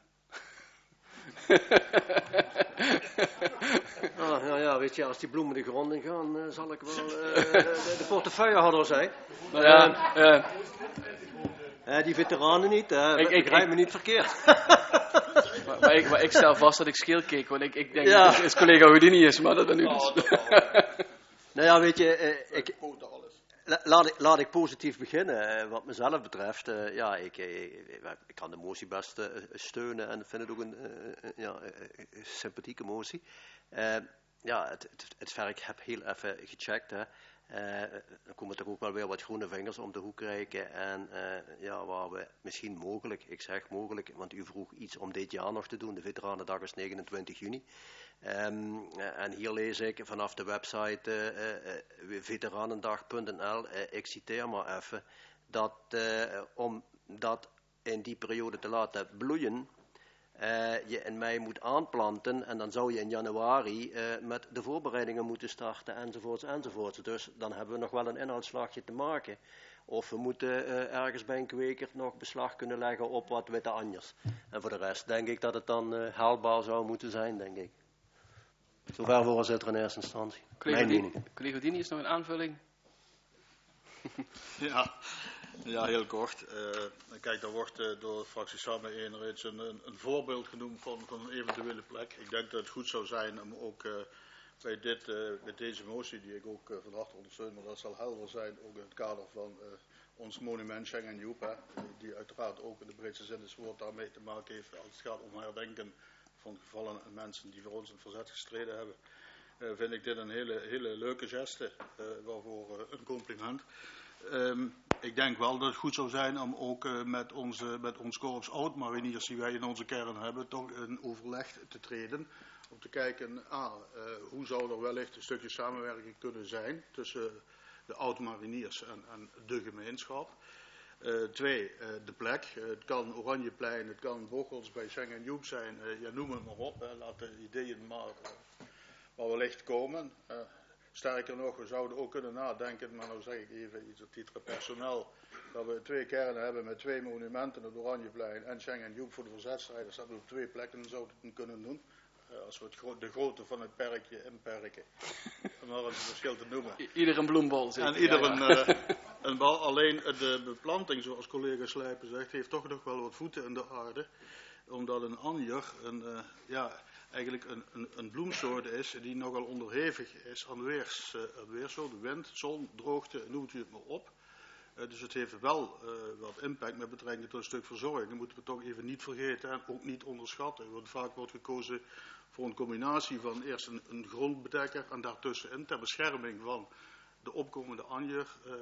Ah, nou ja, weet je, als die bloemen de grond in gaan, uh, zal ik wel uh, de, de portefeuillehouder zijn. Nou ja, uh, uh, uh, die veteranen niet, uh, ik, ik begrijp me niet verkeerd. maar, maar, ik, maar ik stel vast dat ik scheel keek, want ik, ik denk ja. dat het collega Houdini is, maar dat ben u dus. Nou ja, weet je, uh, ik... Laat ik, laat ik positief beginnen. Wat mezelf betreft, uh, ja, ik, ik, ik kan de motie best uh, steunen en vind het ook een uh, ja, uh, sympathieke motie. Uh, ja, het, het, het werk heb heel even gecheckt. Hè. Uh, dan komen er ook wel weer wat groene vingers om de hoek kijken. En uh, ja, waar we misschien mogelijk, ik zeg mogelijk, want u vroeg iets om dit jaar nog te doen. De Veteranendag is negenentwintig juni. Um, en hier lees ik vanaf de website uh, uh, veteranendag punt n l, uh, ik citeer maar even, dat uh, om dat in die periode te laten bloeien, uh, je in mei moet aanplanten en dan zou je in januari uh, met de voorbereidingen moeten starten enzovoorts enzovoorts. Dus dan hebben we nog wel een inhaalslagje te maken. Of we moeten uh, ergens bij een kweker nog beslag kunnen leggen op wat witte anjers. En voor de rest denk ik dat het dan uh, haalbaar zou moeten zijn, denk ik. Zover voorzitter in eerste instantie. Collega Dini, is nog een aanvulling? ja, ja, heel kort. Uh, kijk, daar wordt uh, door de fractie Samen één reeds een, een, een voorbeeld genoemd van, van een eventuele plek. Ik denk dat het goed zou zijn om ook uh, bij, dit, uh, bij deze motie, die ik ook uh, van harte ondersteun, maar dat zal helder zijn, ook in het kader van uh, ons monument Schengen Joep, uh, die uiteraard ook in de breedste zin des woords daarmee te maken heeft als het gaat om herdenken van gevallen mensen die voor ons in het verzet gestreden hebben. uh, vind ik dit een hele, hele leuke geste, uh, waarvoor uh, een compliment. Um, ik denk wel dat het goed zou zijn om ook uh, met, onze, met ons korps oud-mariniers die wij in onze kern hebben, toch in overleg te treden. Om te kijken, ah, uh, hoe zou er wellicht een stukje samenwerking kunnen zijn tussen de oud-mariniers en, en de gemeenschap. Uh, twee, uh, de plek. Uh, het kan Oranjeplein, het kan Bocholt bij Schengen en Joep zijn. Uh, ja, noem het maar op. Uh, laat de ideeën maar, uh, maar wellicht komen. Uh, sterker nog, we zouden ook kunnen nadenken, maar nou zeg ik even iets op titre personeel, dat we twee kernen hebben met twee monumenten, het Oranjeplein en Schengen en Joep voor de verzetstrijders, dat we op twee plekken zouden kunnen doen. Uh, als we het gro de grootte van het perkje inperken. Om maar een verschil te noemen. I ieder een bloembol. Zeker. En ieder ja, een, ja. uh, een bal. Alleen de beplanting, zoals collega Slijpen zegt, heeft toch nog wel wat voeten in de aarde. Omdat een anjer een, uh, ja, eigenlijk een, een, een bloemsoort is die nogal onderhevig is aan weers, uh, weersoorten, wind, zon, droogte, noemt u het maar op. Uh, dus het heeft wel uh, wat impact met betrekking tot een stuk verzorging. Dat moeten we toch even niet vergeten en ook niet onderschatten. Want vaak wordt gekozen voor een combinatie van eerst een, een grondbedekker en daartussenin ter bescherming van de opkomende anjer uh,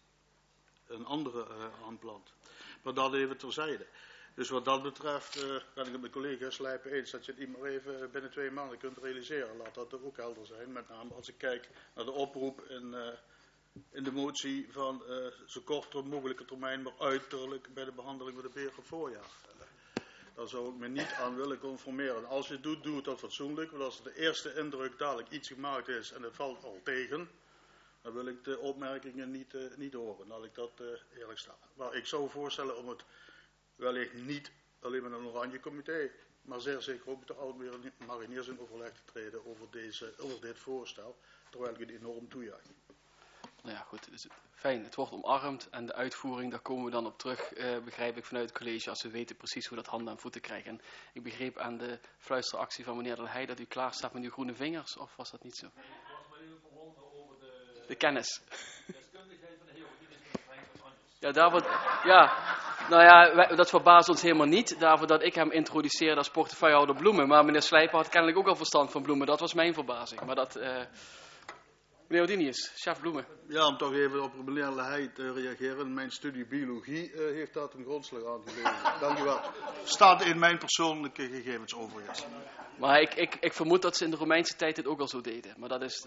een andere uh, aanplant. Maar dat even terzijde. Dus wat dat betreft uh, ben ik het met collega Slijpen eens dat je het niet maar even binnen twee maanden kunt realiseren. Laat dat er ook helder zijn. Met name als ik kijk naar de oproep in, uh, in de motie van uh, zo kort mogelijke termijn, maar uiterlijk bij de behandeling van de beheer voorjaar. Daar zou ik me niet aan willen conformeren. Als je het doet, doe het dan fatsoenlijk. Want als de eerste indruk dadelijk iets gemaakt is en het valt al tegen, dan wil ik de opmerkingen niet, uh, niet horen. Laat ik dat uh, eerlijk staan. Maar ik zou voorstellen om het wellicht niet alleen met een oranje comité, maar zeer zeker ook met de oud-mariniers in overleg te treden over, deze, over dit voorstel, terwijl ik het enorm toejuich. Nou ja, goed. Dus fijn, het wordt omarmd en de uitvoering, daar komen we dan op terug, uh, begrijp ik, vanuit het college, als we weten precies hoe dat handen en voeten krijgen. En ik begreep aan de fluisteractie van meneer De Heij dat u klaar staat met uw groene vingers, of was dat niet zo? Nee, ik was maar even verwonderd over de, de kennis. deskundigheid van de heer Oudinus met betrekking tot Anjers. Ja, daarvoor, ja, nou ja, wij, dat verbaast ons helemaal niet, daarvoor dat ik hem introduceerde als portefeuillehouder bloemen. Maar meneer Slijper had kennelijk ook al verstand van bloemen, dat was mijn verbazing. Maar dat... Uh, Meneer Oudinius, chef bloemen. Ja, om toch even op meneer De Heij te reageren. Mijn studie biologie uh, heeft dat een grondslag aangeleverd. Dank u wel. Staat in mijn persoonlijke gegevens overigens. Maar ik, ik, ik vermoed dat ze in de Romeinse tijd dit ook al zo deden. Maar dat is...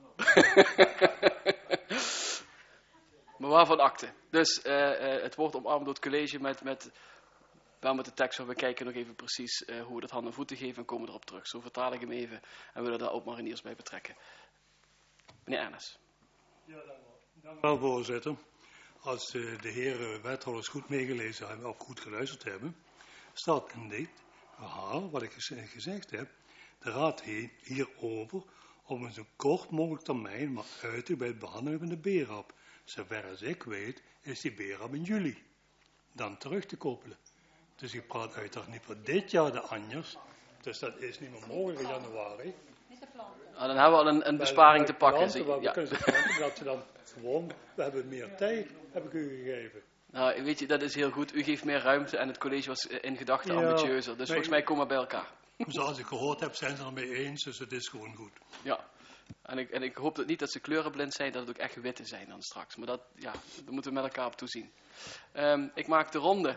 maar waarvan akte. Dus uh, uh, het wordt omarmd door het college met... met wel met de tekst van we kijken nog even precies uh, hoe we dat handen en voeten geven en komen erop terug. Zo vertaal ik hem even en willen daar ook mariniers bij betrekken. Meneer Ernest. Ja, dank u wel. Dank u wel, voorzitter. Als uh, de heren wethouders goed meegelezen hebben of goed geluisterd hebben, staat in dit verhaal, wat ik gezegd heb, de raad hierover om een zo kort mogelijk termijn, maar uiterlijk bij het behandelen van de B R A P. Zover als ik weet, is die B R A P in juli dan terug te koppelen. Dus ik praat uiteraard niet voor dit jaar de Anjers, dus dat is niet meer mogelijk in januari. Ah, dan hebben we al een, een besparing te pakken. Planten, we ja. kunnen ze planten, dat ze dan gewoon, we hebben meer tijd, heb ik u gegeven. Nou, weet je, dat is heel goed. U geeft meer ruimte en het college was in gedachten ja, ambitieuzer. Dus nee, volgens mij komen we bij elkaar. Zoals ik gehoord heb, zijn ze er mee eens, dus het is gewoon goed. Ja, en ik, en ik hoop dat niet dat ze kleurenblind zijn, dat het ook echt witte zijn dan straks. Maar dat, ja, daar moeten we met elkaar op toezien. Um, ik maak de ronde.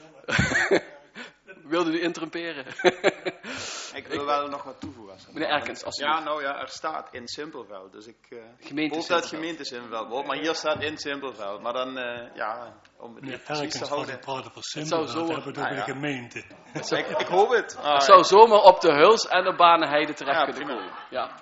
Wilde u interrumperen? Ik wil wel nog wat toevoegen. Meneer Erkens, alsjeblieft. Ja, nou ja, er staat in Simpelveld. Dus ik uh, gemeente hoop dat het gemeente Simpelveld wordt. Maar hier staat in Simpelveld. Maar dan, uh, ja, om het Meneer precies Erkens, te houden. als we praten voor Simpelveld, zo, hebben we het over ah, ja. de gemeente. Ik, ik hoop het. Ah, het zou zomaar op de Huls en op Banenheide terecht ja, kunnen prima. komen. Ja.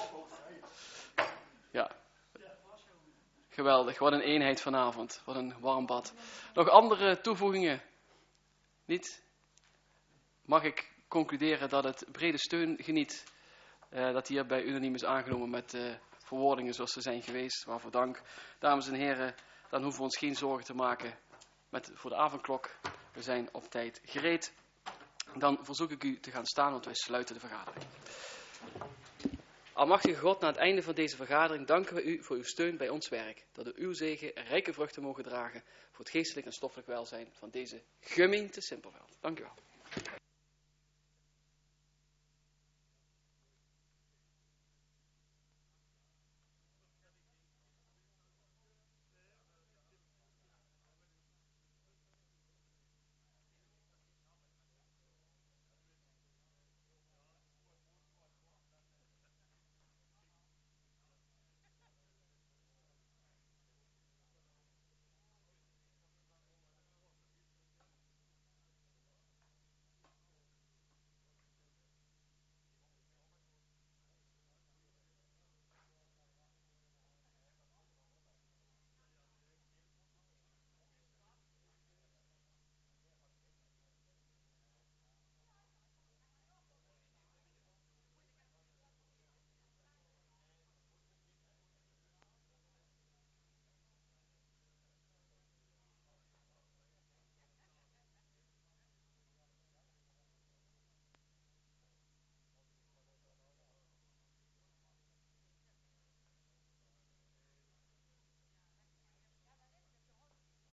Ja. Geweldig, wat een eenheid vanavond. Wat een warm bad. Nog andere toevoegingen? Niet? Mag ik concluderen dat het brede steun geniet. Uh, dat hier bij unaniem is aangenomen met uh, verwoordingen zoals ze zijn geweest. Waarvoor dank. Dames en heren, dan hoeven we ons geen zorgen te maken met, voor de avondklok. We zijn op tijd gereed. Dan verzoek ik u te gaan staan, want wij sluiten de vergadering. Almachtige God, na het einde van deze vergadering danken we u voor uw steun bij ons werk. Dat we uw zegen rijke vruchten mogen dragen voor het geestelijk en stoffelijk welzijn van deze gemeente Simpelveld. Dank u wel.